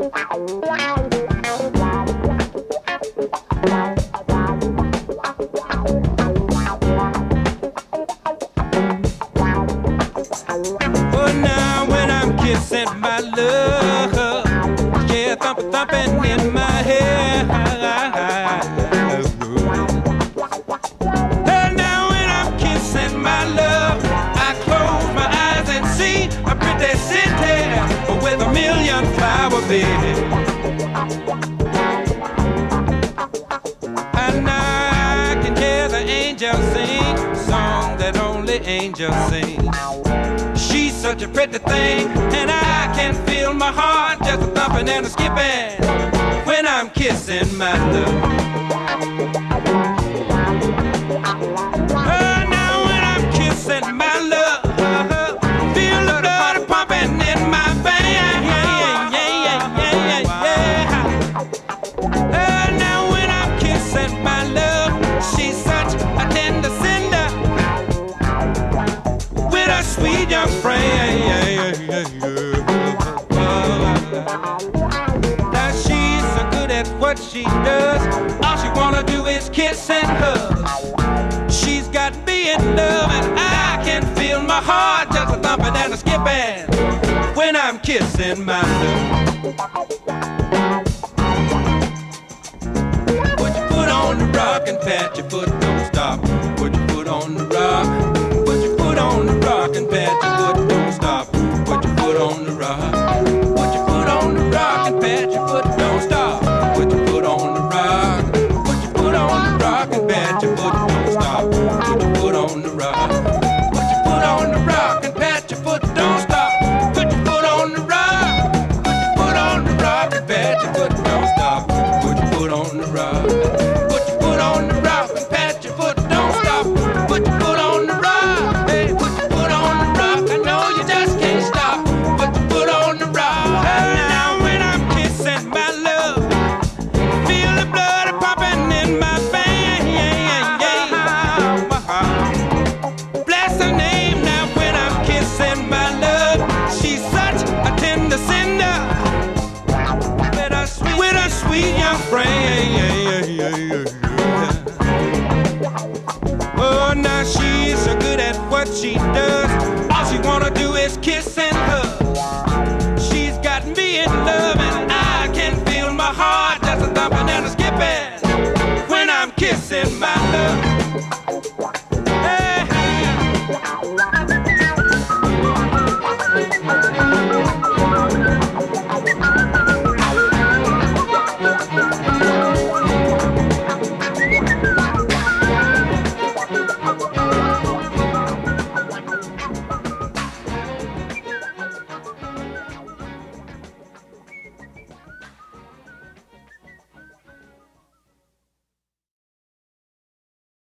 Oh, now when I'm kissing my love, yeah, thumping in my head. Oh, now when I'm kissing my love, I close my eyes and see a pretty city with a million flower beds. And I can hear the angels sing a song that only angels sing. She's such a pretty thing, and I can feel my heart just thumping and a skipping when I'm kissing my love. Oh, now when I'm kissing my love, feel the blood pumping in my veins. Oh, now when I'm kissing my love, she's such a tender cinder with a sweet young friend. Now she's so good at what she does. All she wanna do is kiss and hug. She's got me in love, and I can feel my heart just a thumping and a skipping when I'm kissing my love. Put your foot on the rock and pat your foot, don't stop. Put your foot on the rock. Put your foot on the rock and pat your foot, don't stop. Put your foot on the rock. Put your foot on the rock and pat your foot, don't stop. Put your foot on the rock. Put your foot on the rock and pat your foot, don't stop. Put your foot on the rock. Put your foot on the rock and pat your foot, don't stop. Put your foot on the rock. Put your foot on the rock and pat your foot, don't stop. Put your foot on the rock. Put your foot on the rock and pat your foot, don't stop. Put your foot on the rock. Hey, put your foot on the rock. I know you just can't stop. Put your foot on the rock. Now when I'm kissing my love, feel the blood pumping in my veins. Bless her name now when I'm kissing my love. She's such a tender cinder with a sweet young friend. Oh, now she's so good at what she does. All she wanna do is kiss and hug. She's got me in love.